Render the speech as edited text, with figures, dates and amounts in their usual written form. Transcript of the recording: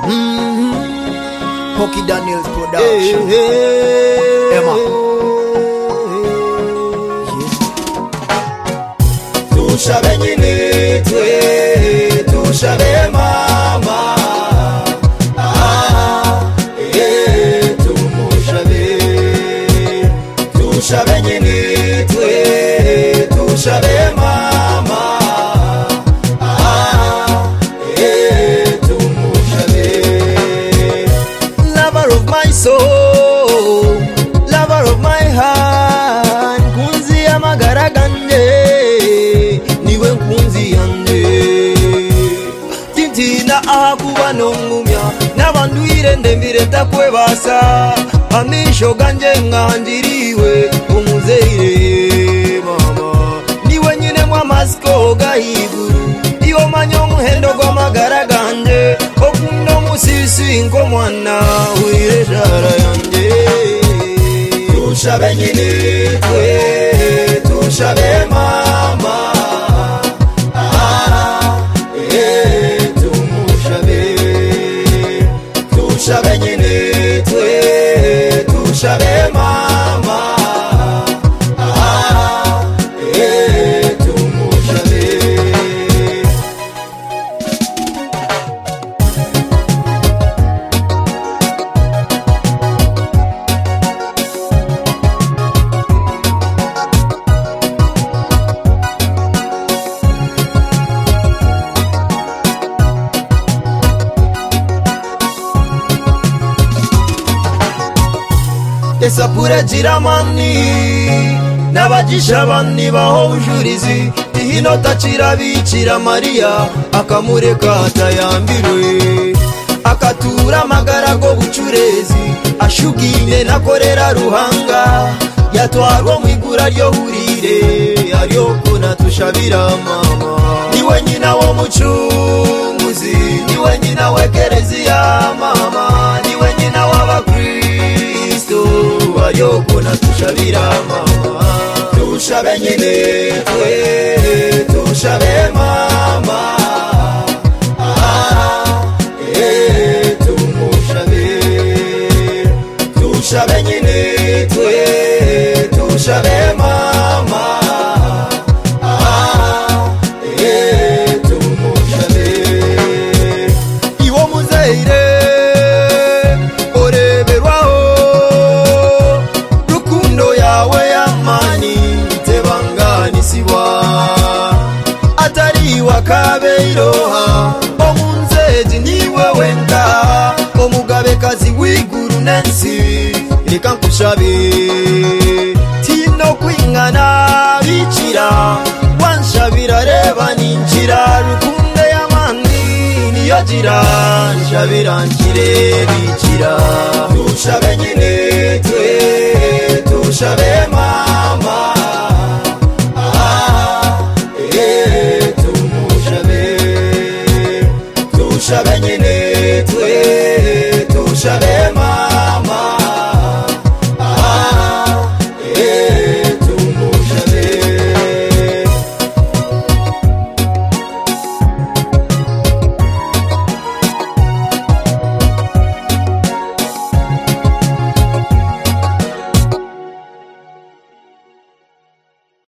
Hockey Daniels Production. Emma. Tushabe nyine twe, tushabe mama. Tumushabe. Tushabe nyine twe, tushabe mama. Tumushabe. Lover of my soul, lover of my heart, kunzi ya magara ganje, niwe kunzi yanje. Tintina akuba nongumya, nabanduire ndembire takwebasa, amisho ganje ngandiriwe, umuzeire mama. Niwe nyine mwa masko gahiguru, iyo manyo muhendo gwa magara ganje, okundo musisi nko mwana uire jara yanje. Tushabe nyine twe, tushabe mama. Tumushabe. Tushabe nyine twe, tushabe mama. Tumushabe. Esapure jiramani n'abagisha bani baho ujurizi, ihino tacira bicira Maria akamureka atayambirwe, akatura amagara go bucurezi ashugine nakorera ruhanga, yatwarwa mu igura ryo hurire ariyo kuna tushabira mama. Niwe nyina wo mucunguzi, niwe nyina wekereziya mama, niwe nyina w'abakristo ariyo kuna tushabira mama. Tushabe nyine twe, tushabe mama. Tumushabe. Tushabe nyine twe, tushabe mama. Tumushabe. Iwo muzeire oreberwaho, rukundo yawe yamani tebanganisiwa, atari wakabeiroha omunzeji niwe wenka, omugabekazi w'iguru n'ensi reka nkushabe. Tino kwingana bicira wanshabira reba ninjira, rukunde y'amandi niyo gira nshabira nkire bicira. Tushabe nyine twe, tushabe